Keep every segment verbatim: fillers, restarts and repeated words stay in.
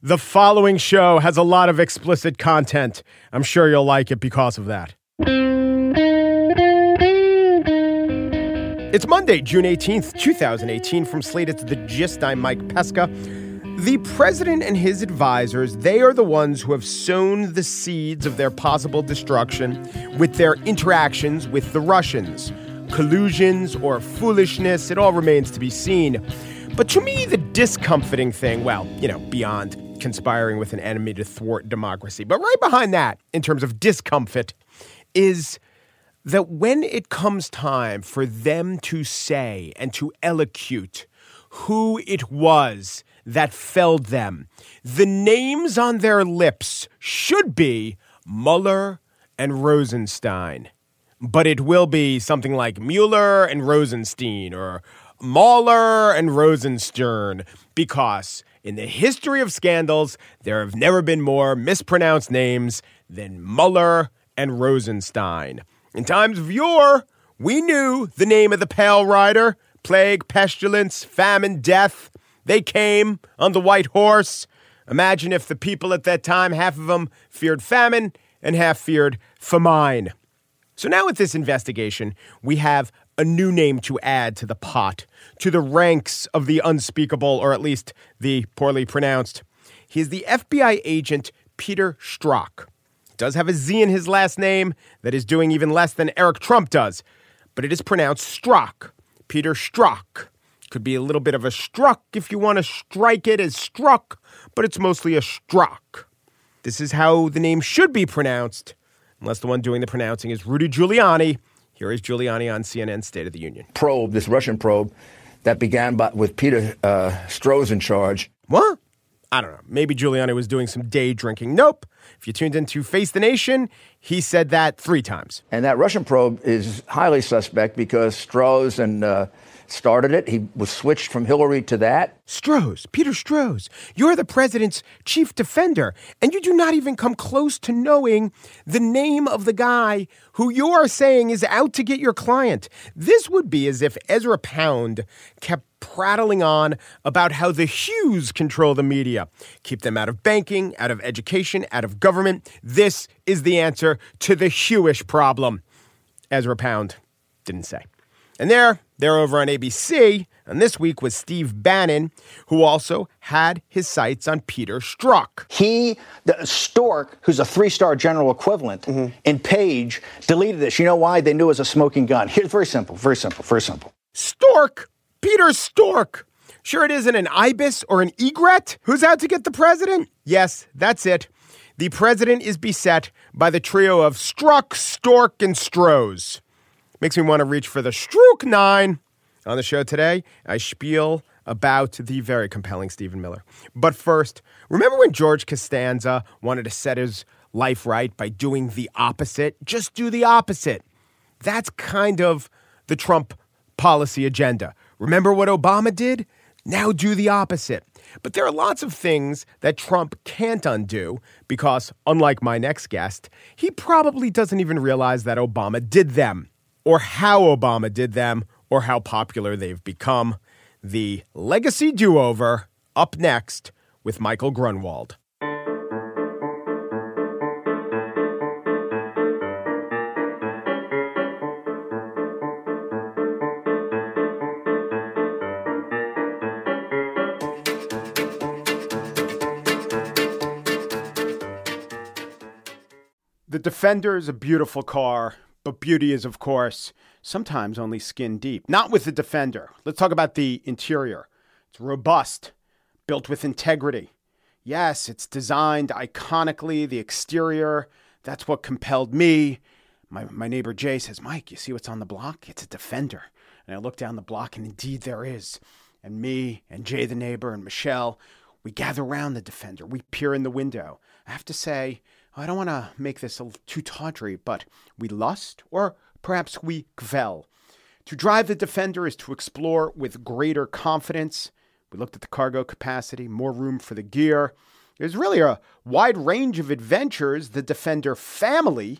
The following show has a lot of explicit content. I'm sure you'll like it because of that. It's Monday, June eighteenth, twenty eighteen. From Slate, it's The Gist. I'm Mike Pesca. The president and his advisors, they are the ones who have sown the seeds of their possible destruction with their interactions with the Russians. Collusions or foolishness, it all remains to be seen. But to me, the discomforting thing, well, you know, beyond conspiring with an enemy to thwart democracy, but right behind that, in terms of discomfort, is that when it comes time for them to say and to elocute who it was that felled them, the names on their lips should be Mueller and Rosenstein. But it will be something like Mueller and Rosenstein or Mueller and Rosenstern, because in the history of scandals, there have never been more mispronounced names than Mueller and Rosenstein. In times of yore, we knew the name of the Pale Rider: plague, pestilence, famine, death. They came on the white horse. Imagine if the people at that time, half of them feared famine and half feared famine. So now with this investigation, we have a new name to add to the pot, to the ranks of the unspeakable, or at least the poorly pronounced. He is the F B I agent Peter Strzok. He does have a Z in his last name that is doing even less than Eric Trump does, but it is pronounced Strzok. Peter Strzok. Could be a little bit of a struck if you want to strike it as struck, but it's mostly a Strzok. This is how the name should be pronounced, unless the one doing the pronouncing is Rudy Giuliani. Here is Giuliani on C N N's State of the Union. Probe, this Russian probe that began by, with Peter uh, Strzok in charge. What? I don't know. Maybe Giuliani was doing some day drinking. Nope. If you tuned into Face the Nation, he said that three times. And that Russian probe is highly suspect because Strzok and uh, started it. He was switched from Hillary to that. Strzok, Peter Strzok, you're the president's chief defender, and you do not even come close to knowing the name of the guy who you are saying is out to get your client. This would be as if Ezra Pound kept prattling on about how the Hughes control the media. Keep them out of banking, out of education, out of government. This is the answer to the Hewish problem. Ezra Pound didn't say. And there, they're over on A B C, and this week was Steve Bannon, who also had his sights on Peter Strzok. He, the Stork, who's a three-star general equivalent, mm-hmm. in Page, deleted this. You know why? They knew it was a smoking gun. Here's very simple, very simple, very simple. Stork! Peter Stork! Sure it isn't an ibis or an egret who's out to get the president? Yes, that's it. The president is beset by the trio of Strzok, Stork, and Strohs. Makes me want to reach for the Strook nine. On the show today, I spiel about the very compelling Stephen Miller. But first, remember when George Costanza wanted to set his life right by doing the opposite? Just do the opposite. That's kind of the Trump policy agenda. Remember what Obama did? Now do the opposite. But there are lots of things that Trump can't undo because, unlike my next guest, he probably doesn't even realize that Obama did them, or how Obama did them, or how popular they've become. The Legacy Do-Over, up next with Michael Grunwald. The Defender is a beautiful car, but beauty is, of course, sometimes only skin deep. Not with the Defender. Let's talk about the interior. It's robust, built with integrity. Yes, it's designed iconically. The exterior, that's what compelled me. My, my neighbor Jay says, Mike, you see what's on the block? It's a Defender. And I look down the block, and indeed there is. And me and Jay the neighbor and Michelle, we gather around the Defender. We peer in the window. I have to say, I don't want to make this a, too tawdry, but we lust, or perhaps we kvel. To drive the Defender is to explore with greater confidence. We looked at the cargo capacity, more room for the gear. There's really a wide range of adventures the Defender family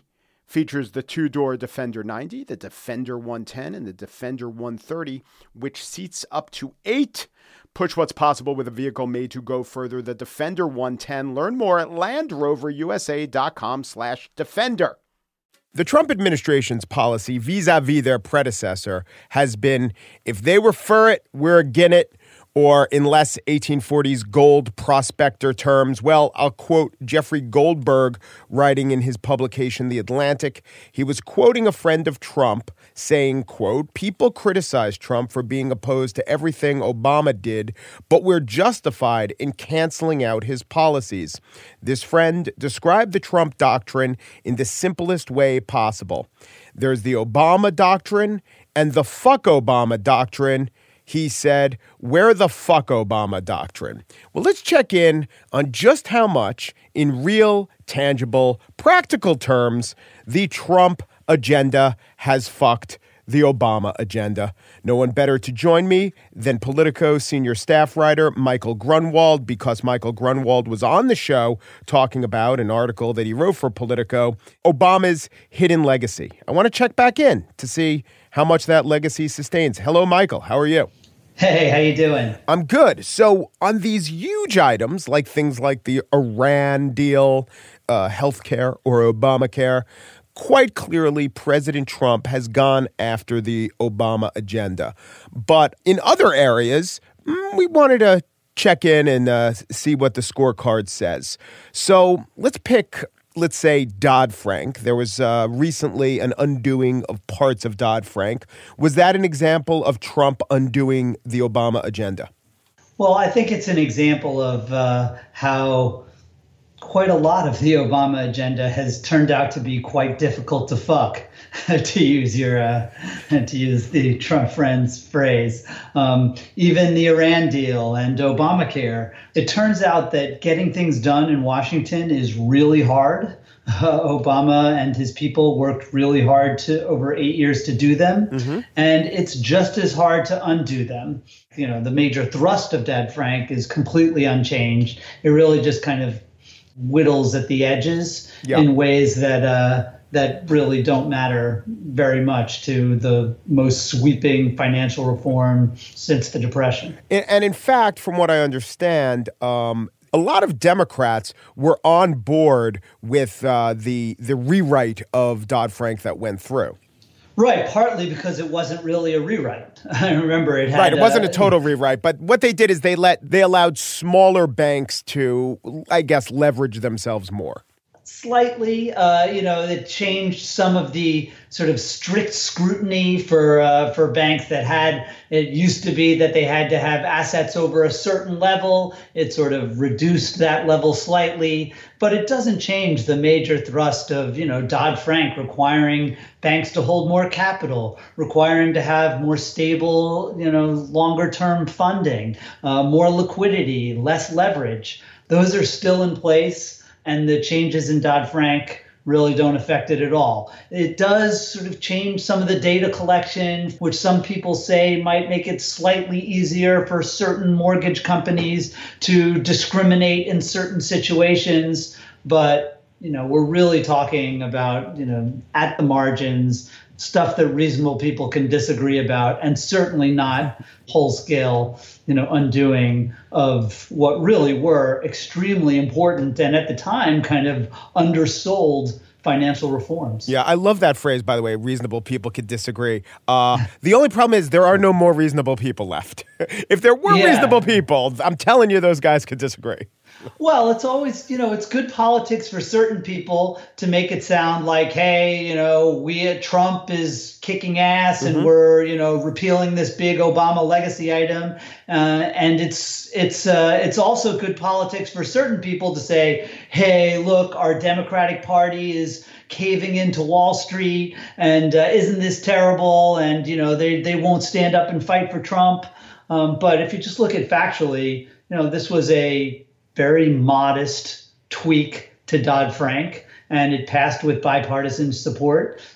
Features the two-door Defender ninety, the Defender one ten, and the Defender one thirty, which seats up to eight. Push what's possible with a vehicle made to go further. The Defender one ten. Learn more at LandRoverUSA.com slash Defender. The Trump administration's policy vis-a-vis their predecessor has been, if they were for it, we're agin it. Or in less eighteen forties gold prospector terms, well, I'll quote Jeffrey Goldberg writing in his publication, The Atlantic. He was quoting a friend of Trump saying, quote, people criticize Trump for being opposed to everything Obama did, but we're justified in canceling out his policies. This friend described the Trump doctrine in the simplest way possible. There's the Obama doctrine and the fuck Obama doctrine. He said, where the fuck Obama doctrine? Well, let's check in on just how much, in real, tangible, practical terms, the Trump agenda has fucked the Obama agenda. No one better to join me than Politico senior staff writer Michael Grunwald, because Michael Grunwald was on the show talking about an article that he wrote for Politico, Obama's hidden legacy. I want to check back in to see how much that legacy sustains. Hello, Michael. How are you? Hey, how you doing? I'm good. So on these huge items, like things like the Iran deal, uh, healthcare or Obamacare, quite clearly President Trump has gone after the Obama agenda. But in other areas, mm, we wanted to check in and uh, see what the scorecard says. So let's pick, let's say, Dodd-Frank. There was uh, recently an undoing of parts of Dodd-Frank. Was that an example of Trump undoing the Obama agenda? Well, I think it's an example of uh, how quite a lot of the Obama agenda has turned out to be quite difficult to fuck, to use your uh, to use the Trump friend's phrase. Um, even the Iran deal and Obamacare. It turns out that getting things done in Washington is really hard. Uh, Obama and his people worked really hard to over eight years to do them, mm-hmm. and it's just as hard to undo them. You know, the major thrust of Dodd-Frank is completely unchanged. It really just kind of whittles at the edges yeah. in ways that uh, that really don't matter very much to the most sweeping financial reform since the Depression. And, and in fact, from what I understand, um, a lot of Democrats were on board with uh, the the rewrite of Dodd-Frank that went through. Right, partly because it wasn't really a rewrite. I remember it had... Right, it wasn't uh, a total rewrite, but what they did is they let they allowed smaller banks to, I guess, leverage themselves more. Slightly, uh, you know, it changed some of the sort of strict scrutiny for uh, for banks that had, it used to be that they had to have assets over a certain level. It sort of reduced that level slightly, but it doesn't change the major thrust of, you know, Dodd-Frank requiring banks to hold more capital, requiring to have more stable, you know, longer term funding, uh, more liquidity, less leverage. Those are still in place. And the changes in Dodd-Frank really don't affect it at all. It does sort of change some of the data collection, which some people say might make it slightly easier for certain mortgage companies to discriminate in certain situations. But, you know, we're really talking about, you know, at the margins, stuff that reasonable people can disagree about, and certainly not whole scale, you know, undoing of what really were extremely important and at the time kind of undersold financial reforms. Yeah, I love that phrase, by the way. Reasonable people could disagree. Uh, the only problem is there are no more reasonable people left. If there were yeah. reasonable people, I'm telling you, those guys could disagree. Well, it's always, you know, it's good politics for certain people to make it sound like, hey, you know, we at Trump is kicking ass and mm-hmm. we're, you know, repealing this big Obama legacy item. Uh, and it's it's uh, it's also good politics for certain people to say, hey, look, our Democratic Party is caving into Wall Street and uh, isn't this terrible? And, you know, they, they won't stand up and fight for Trump. Um, but if you just look at factually, you know, this was a very modest tweak to Dodd-Frank, and it passed with bipartisan support.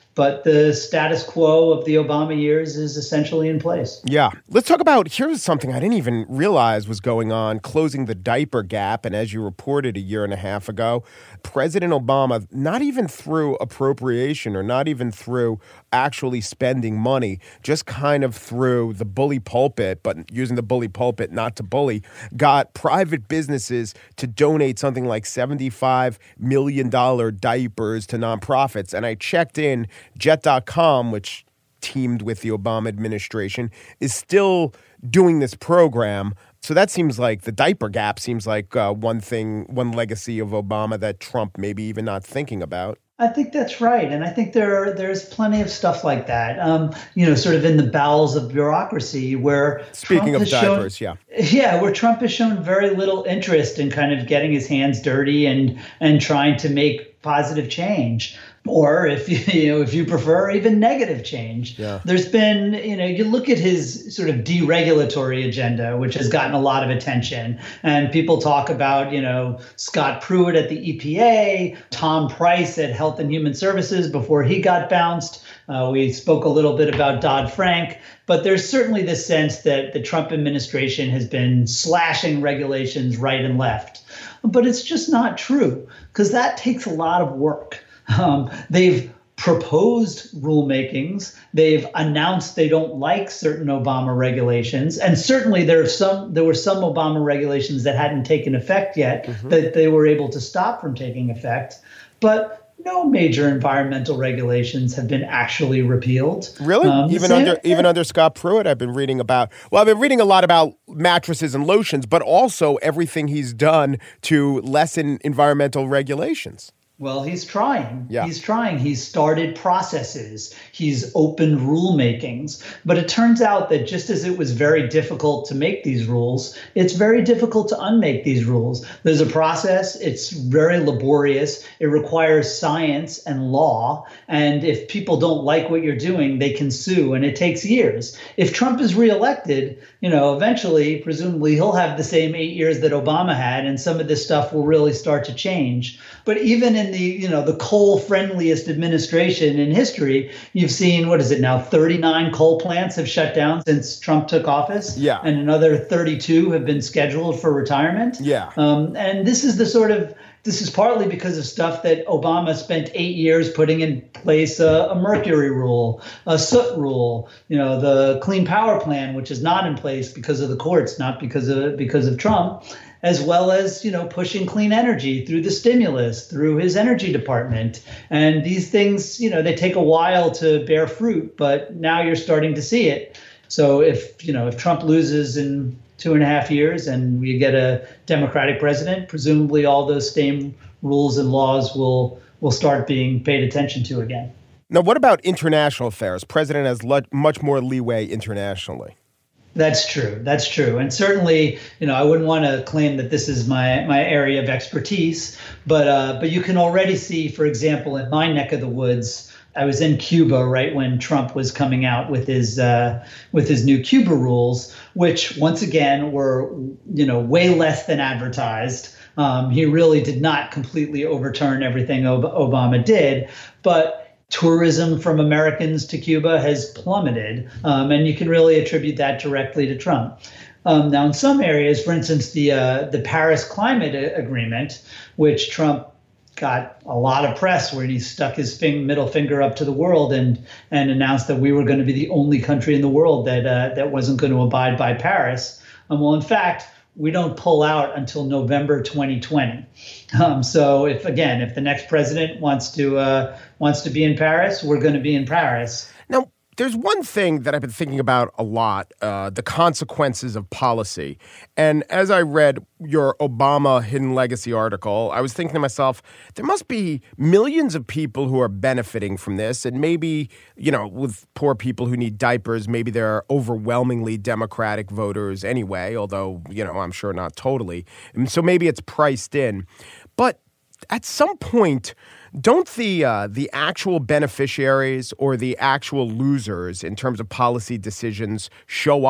but the status quo of the Obama years is essentially in place. Yeah. Let's talk about, here's something I didn't even realize was going on, closing the diaper gap. And as you reported a year and a half ago, President Obama, not even through appropriation or not even through actually spending money, just kind of through the bully pulpit, but using the bully pulpit not to bully, got private businesses to donate something like seventy-five million dollars diapers to nonprofits. And I checked in, Jet dot com, which teamed with the Obama administration, is still doing this program. So that seems like the diaper gap seems like uh, one thing, one legacy of Obama that Trump maybe even not thinking about. I think that's right. And I think there are, there's plenty of stuff like that, um, you know, sort of in the bowels of bureaucracy where Speaking Trump of diapers, shown, yeah. Yeah, where Trump has shown very little interest in kind of getting his hands dirty and and trying to make positive change. Or if you, you know, if you prefer, even negative change. Yeah. There's been, you know, you look at his sort of deregulatory agenda, which has gotten a lot of attention. And people talk about, you know, Scott Pruitt at the E P A, Tom Price at Health and Human Services before he got bounced. Uh, we spoke a little bit about Dodd-Frank. But there's certainly this sense that the Trump administration has been slashing regulations right and left. But it's just not true, because that takes a lot of work. Um, they've proposed rulemakings. They've announced they don't like certain Obama regulations. And certainly there are some there were some Obama regulations that hadn't taken effect yet mm-hmm. that they were able to stop from taking effect. But no major environmental regulations have been actually repealed. Really? Um, even same, under even under Scott Pruitt, I've been reading about, well, I've been reading a lot about mattresses and lotions, but also everything he's done to lessen environmental regulations. Well, he's trying. Yeah. He's trying. He's started processes. He's opened rulemakings. But it turns out that just as it was very difficult to make these rules, it's very difficult to unmake these rules. There's a process. It's very laborious. It requires science and law. And if people don't like what you're doing, they can sue. And it takes years. If Trump is reelected, you know, eventually, presumably, he'll have the same eight years that Obama had. And some of this stuff will really start to change. But even in the, you know, the coal-friendliest administration in history, you've seen, what is it now, thirty-nine coal plants have shut down since Trump took office. Yeah. And another thirty-two have been scheduled for retirement. Yeah. Um, and this is the sort of, this is partly because of stuff that Obama spent eight years putting in place, uh, a mercury rule, a soot rule, you know, the Clean Power Plan, which is not in place because of the courts, not because of because of Trump, as well as, you know, pushing clean energy through the stimulus, through his energy department. And these things, you know, they take a while to bear fruit, but now you're starting to see it. So if, you know, if Trump loses in two and a half years and we get a Democratic president, presumably all those same rules and laws will will start being paid attention to again. Now, what about international affairs? President has le- much more leeway internationally. That's true. That's true. And certainly, you know, I wouldn't want to claim that this is my my area of expertise, but uh, but you can already see, for example, in my neck of the woods, I was in Cuba right when Trump was coming out with his uh, with his new Cuba rules, which once again were, you know, way less than advertised. Um, he really did not completely overturn everything Ob- Obama did, but tourism from Americans to Cuba has plummeted, um, and you can really attribute that directly to Trump. Um, now, in some areas, for instance, the uh, the Paris Climate a- Agreement, which Trump got a lot of press when he stuck his fing- middle finger up to the world and and announced that we were going to be the only country in the world that uh, that wasn't going to abide by Paris. Um, well, in fact, we don't pull out until November twenty twenty. Um, so if, again, if the next president wants to uh, wants to be in Paris, we're going to be in Paris. Now, there's one thing that I've been thinking about a lot, uh, the consequences of policy. And as I read your Obama Hidden Legacy article, I was thinking to myself, there must be millions of people who are benefiting from this. And maybe, you know, with poor people who need diapers, maybe they're overwhelmingly Democratic voters anyway, although, you know, I'm sure not totally. And so maybe it's priced in. But at some point, don't the uh, the actual beneficiaries or the actual losers in terms of policy decisions show up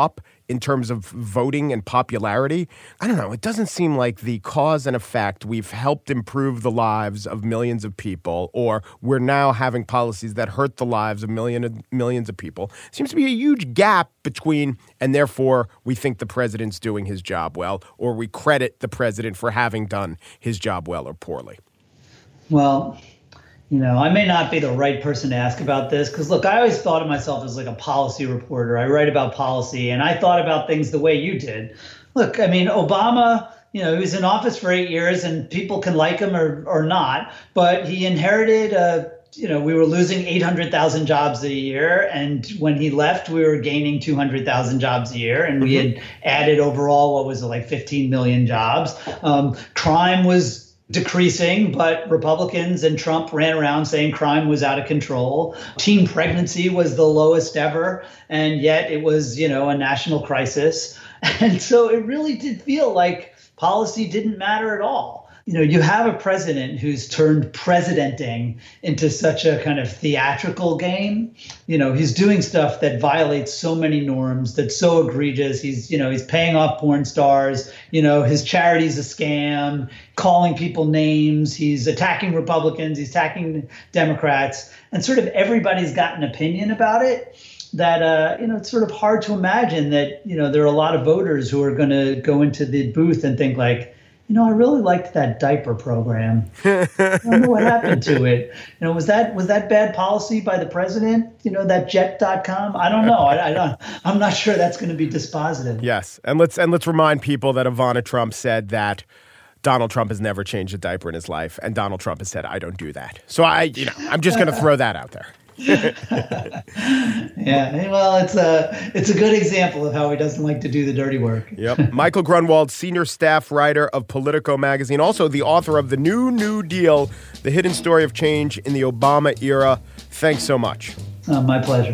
in terms of voting and popularity. I don't know. It doesn't seem like the cause and effect. We've helped improve the lives of millions of people, or we're now having policies that hurt the lives of million, millions of people. Seems to be a huge gap between, and therefore we think the president's doing his job well, or we credit the president for having done his job well or poorly. Well, you know, I may not be the right person to ask about this because, look, I always thought of myself as like a policy reporter. I write about policy, and I thought about things the way you did. Look, I mean, Obama, you know, he was in office for eight years, and people can like him or or not, but he inherited a you know, we were losing eight hundred thousand jobs a year. And when he left, we were gaining two hundred thousand jobs a year. And we had added overall, what was it, like fifteen million jobs. Um, crime was decreasing, but Republicans and Trump ran around saying crime was out of control. Teen pregnancy was the lowest ever. And yet it was, you know, a national crisis. And so it really did feel like policy didn't matter at all. You know, you have a president who's turned presidenting into such a kind of theatrical game. You know, he's doing stuff that violates so many norms, that's so egregious. He's, you know, he's paying off porn stars. You know, his charity's a scam, calling people names. He's attacking Republicans. He's attacking Democrats. And sort of everybody's got an opinion about it. That, uh, you know, it's sort of hard to imagine that, you know, there are a lot of voters who are going to go into the booth and think like, you know, I really liked that diaper program. I don't know what happened to it. You know, was that was that bad policy by the president? You know, that jet dot com? I don't know. I, I don't. I'm not sure that's going to be dispositive. Yes, and let's and let's remind people that Ivana Trump said that Donald Trump has never changed a diaper in his life, and Donald Trump has said, "I don't do that." So I, you know, I'm just going to throw that out there. Yeah, well, it's a it's a good example of how he doesn't like to do the dirty work. Yep. Michael Grunwald, senior staff writer of Politico magazine, also the author of The New New Deal, The Hidden Story of Change in the Obama Era. Thanks so much. Uh, my pleasure.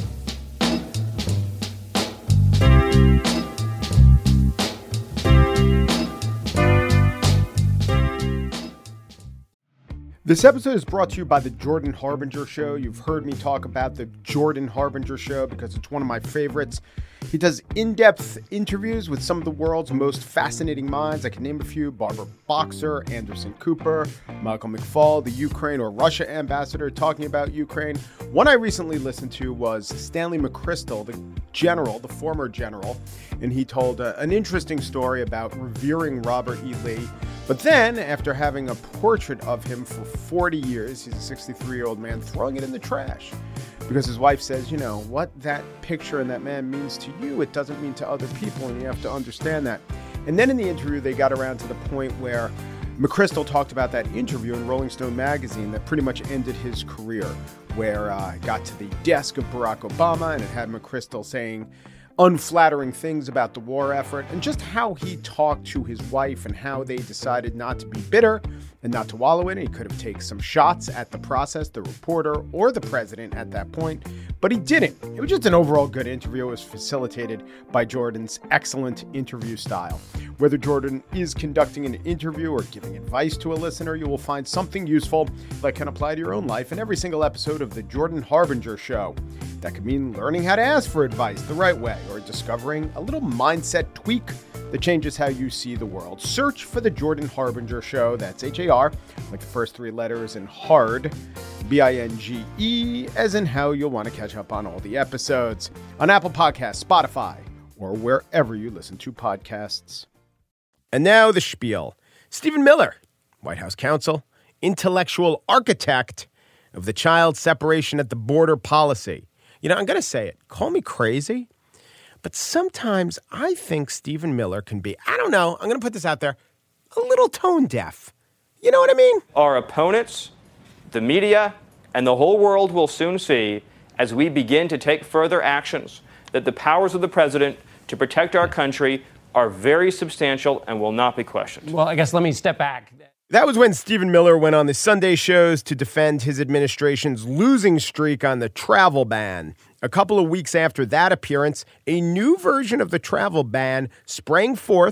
This episode is brought to you by the Jordan Harbinger Show. You've heard me talk about the Jordan Harbinger Show because it's one of my favorites. He does in-depth interviews with some of the world's most fascinating minds. I can name a few: Barbara Boxer, Anderson Cooper, Michael McFaul, the Ukraine or Russia ambassador talking about Ukraine. One I recently listened to was Stanley McChrystal, the general, the former general, and he told uh, an interesting story about revering Robert E. Lee. But then, after having a portrait of him for forty years, he's a sixty-three-year-old man, throwing it in the trash. Because his wife says, you know, what that picture and that man means to you, it doesn't mean to other people, and you have to understand that. And then in the interview, they got around to the point where McChrystal talked about that interview in Rolling Stone magazine that pretty much ended his career, where uh, it got to the desk of Barack Obama, and it had McChrystal saying unflattering things about the war effort, and just how he talked to his wife and how they decided not to be bitter and not to wallow in it. He could have taken some shots at the process, the reporter, or the president at that point, but he didn't. It was just an overall good interview. It was facilitated by Jordan's excellent interview style. Whether Jordan is conducting an interview or giving advice to a listener, you will find something useful that can apply to your own life in every single episode of The Jordan Harbinger Show. That could mean learning how to ask for advice the right way, or discovering a little mindset tweak that changes how you see the world. Search for The Jordan Harbinger Show. That's H A R, like the first three letters, and hard, B I N G E, as in how you'll want to catch up on all the episodes on Apple Podcasts, Spotify, or wherever you listen to podcasts. And now the spiel. Stephen Miller, White House counsel, intellectual architect of the child separation at the border policy. You know, I'm going to say it. Call me crazy, but sometimes I think Stephen Miller can be, I don't know, I'm going to put this out there, a little tone deaf. You know what I mean? Our opponents, the media, and the whole world will soon see, as we begin to take further actions, that the powers of the president to protect our country are very substantial and will not be questioned. Well, I guess let me step back. That was when Stephen Miller went on the Sunday shows to defend his administration's losing streak on the travel ban. A couple of weeks after that appearance, a new version of the travel ban sprang forth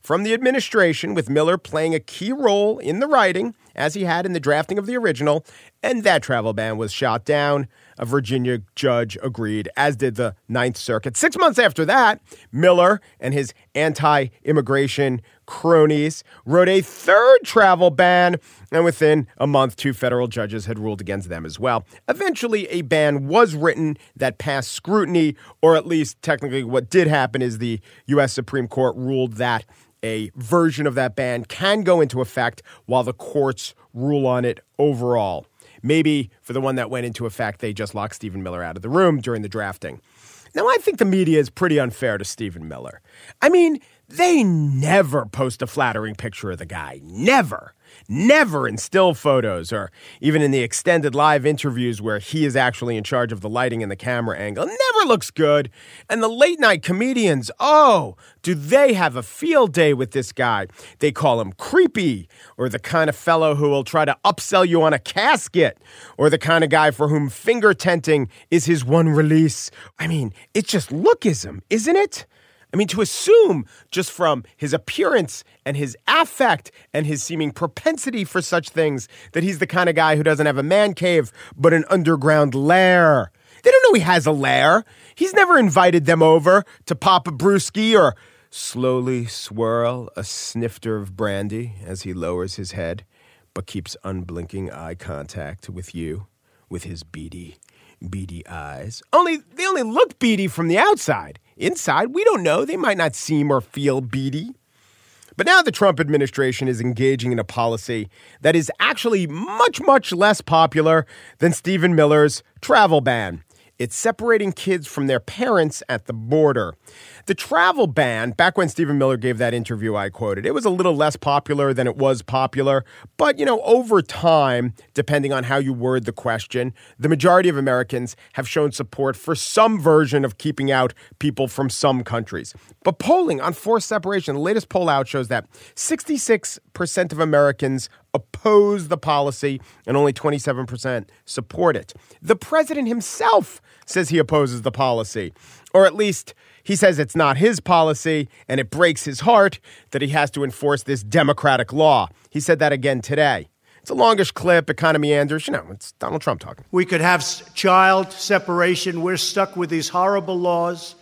from the administration, with Miller playing a key role in the writing, as he had in the drafting of the original, and that travel ban was shot down. A Virginia judge agreed, as did the Ninth Circuit. Six months after that, Miller and his anti-immigration cronies wrote a third travel ban, and within a month, two federal judges had ruled against them as well. Eventually, a ban was written that passed scrutiny, or at least technically what did happen is the U S Supreme Court ruled that a version of that ban can go into effect while the courts rule on it overall. Maybe for the one that went into effect, they just locked Stephen Miller out of the room during the drafting. Now, I think the media is pretty unfair to Stephen Miller. I mean, they never post a flattering picture of the guy. Never. Never in still photos or even in the extended live interviews where he is actually in charge of the lighting and the camera angle. Never looks good. And the late night comedians, oh, do they have a field day with this guy? They call him creepy, or the kind of fellow who will try to upsell you on a casket, or the kind of guy for whom finger tenting is his one release. I mean, it's just lookism, isn't it? I mean, to assume just from his appearance and his affect and his seeming propensity for such things that he's the kind of guy who doesn't have a man cave but an underground lair. They don't know he has a lair. He's never invited them over to pop a brewski or slowly swirl a snifter of brandy as he lowers his head but keeps unblinking eye contact with you with his beady, beady eyes. Only they only look beady from the outside. Inside, we don't know. They might not seem or feel beady. But now the Trump administration is engaging in a policy that is actually much, much less popular than Stephen Miller's travel ban. It's separating kids from their parents at the border. The travel ban, back when Stephen Miller gave that interview I quoted, it was a little less popular than it was popular. But, you know, over time, depending on how you word the question, the majority of Americans have shown support for some version of keeping out people from some countries. But polling on forced separation, the latest poll out shows that sixty-six percent of Americans oppose the policy and only twenty-seven percent support it. The president himself says he opposes the policy, or at least he says it's not his policy, and it breaks his heart that he has to enforce this democratic law. He said that again today. It's a longish clip. It kind of meanders. You know, it's Donald Trump talking. We could have child separation. We're stuck with these horrible laws.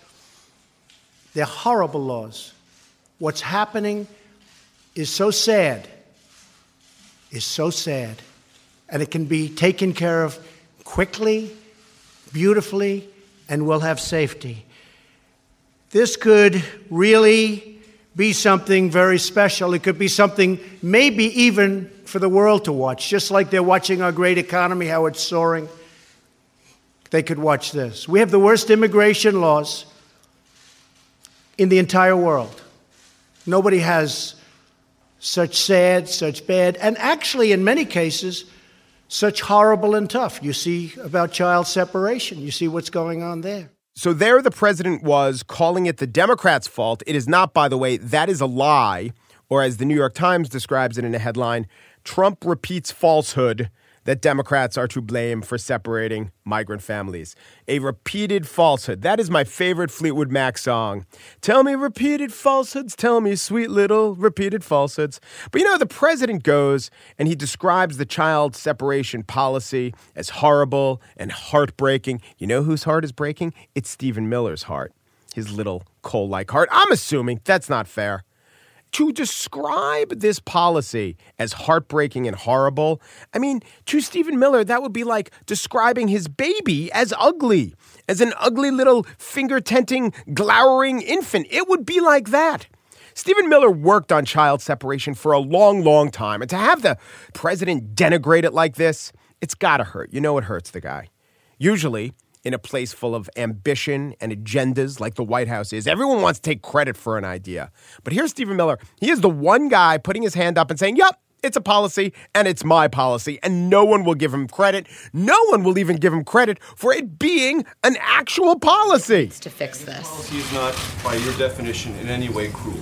They're horrible laws. What's happening is so sad, is so sad. And it can be taken care of quickly, beautifully, and we'll have safety. This could really be something very special. It could be something maybe even for the world to watch, just like they're watching our great economy, how it's soaring. They could watch this. We have the worst immigration laws in the entire world. Nobody has such sad, such bad, and actually in many cases, such horrible and tough. You see about child separation. You see what's going on there. So there the president was calling it the Democrats' fault. It is not, by the way. That is a lie. Or as the New York Times describes it in a headline, Trump repeats falsehood that Democrats are to blame for separating migrant families. A repeated falsehood. That is my favorite Fleetwood Mac song. Tell me repeated falsehoods. Tell me sweet little repeated falsehoods. But you know, the president goes and he describes the child separation policy as horrible and heartbreaking. You know whose heart is breaking? It's Stephen Miller's heart. His little coal-like heart. I'm assuming that's not fair. To describe this policy as heartbreaking and horrible, I mean, to Stephen Miller, that would be like describing his baby as ugly, as an ugly little finger-tenting, glowering infant. It would be like that. Stephen Miller worked on child separation for a long, long time. And to have the president denigrate it like this, it's got to hurt. You know it hurts the guy. Usually, in a place full of ambition and agendas like the White House is, everyone wants to take credit for an idea. But here's Stephen Miller. He is the one guy putting his hand up and saying, yep, it's a policy and it's my policy. And no one will give him credit. No one will even give him credit for it being an actual policy. To fix this. Policy is not, by your definition, in any way cruel.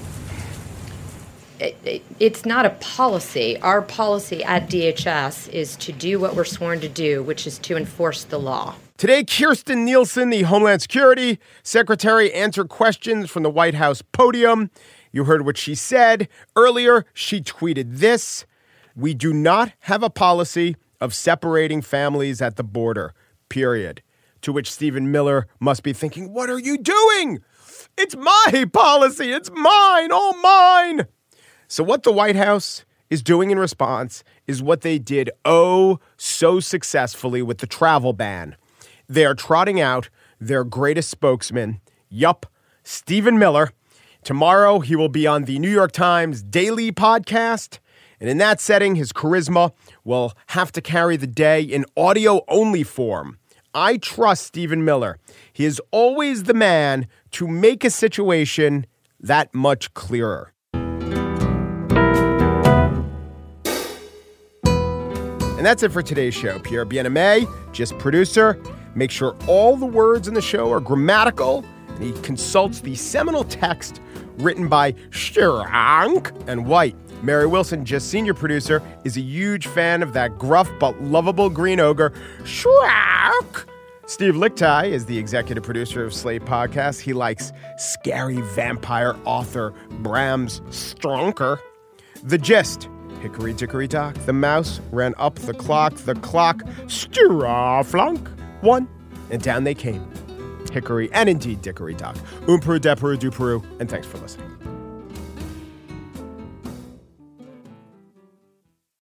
It, it, it's not a policy. Our policy at D H S is to do what we're sworn to do, which is to enforce the law. Today, Kirstjen Nielsen, the Homeland Security Secretary, answered questions from the White House podium. You heard what she said. Earlier, she tweeted this: "We do not have a policy of separating families at the border, period." To which Stephen Miller must be thinking, what are you doing? It's my policy. It's mine, all mine. So what the White House is doing in response is what they did oh so successfully with the travel ban. They are trotting out their greatest spokesman, yup, Stephen Miller. Tomorrow, he will be on the New York Times Daily podcast. And in that setting, his charisma will have to carry the day in audio-only form. I trust Stephen Miller. He is always the man to make a situation that much clearer. And that's it for today's show. Pierre Bien-Aimé, just producer. Make sure all the words in the show are grammatical. And he consults the seminal text written by Schrank and White. Mary Wilson, just senior producer, is a huge fan of that gruff but lovable green ogre, Shrek. Steve Lickteig is the executive producer of Slate Podcasts. He likes scary vampire author Bram Stoker. The Gist, hickory dickory dock, the mouse ran up the clock, the clock, stirra-flunk, one, and down they came. Hickory and indeed dickory dock. Umperu, deperu, duperu, and thanks for listening.